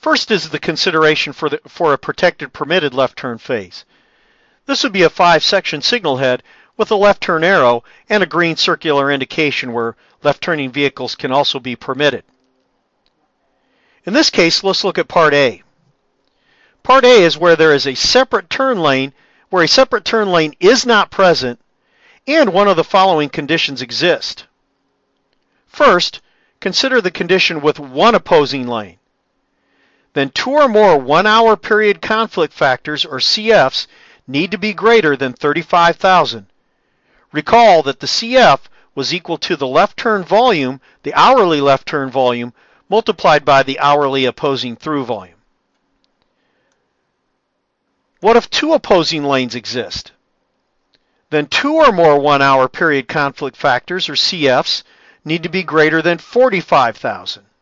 First is the consideration for a protected permitted left turn phase. This would be a 5-section signal head with a left turn arrow and a green circular indication where left turning vehicles can also be permitted. In this case, let's look at Part A. Part A is where there is a separate turn lane, where a separate turn lane is not present, and one of the following conditions exist. First, consider the condition with one opposing lane. Then 2 or more 1-hour period conflict factors, or CFs, need to be greater than 35,000. Recall that the CF was equal to the left turn volume, the hourly left turn volume, multiplied by the hourly opposing through volume. What if 2 opposing lanes exist? Then 2 or more 1-hour period conflict factors, or CFs, need to be greater than 45,000.